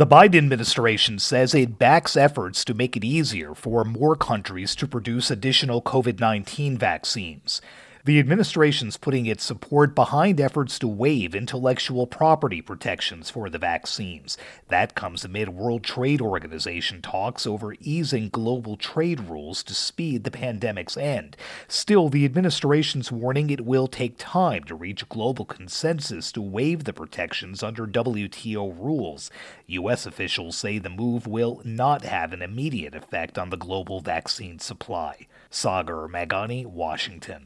The Biden administration says it backs efforts to make it easier for more countries to produce additional COVID-19 vaccines. The administration's putting its support behind efforts to waive intellectual property protections for the vaccines. That comes amid World Trade Organization talks over easing global trade rules to speed the pandemic's end. Still, the administration's warning it will take time to reach global consensus to waive the protections under WTO rules. U.S. officials say the move will not have an immediate effect on the global vaccine supply. Sagar Magani, Washington.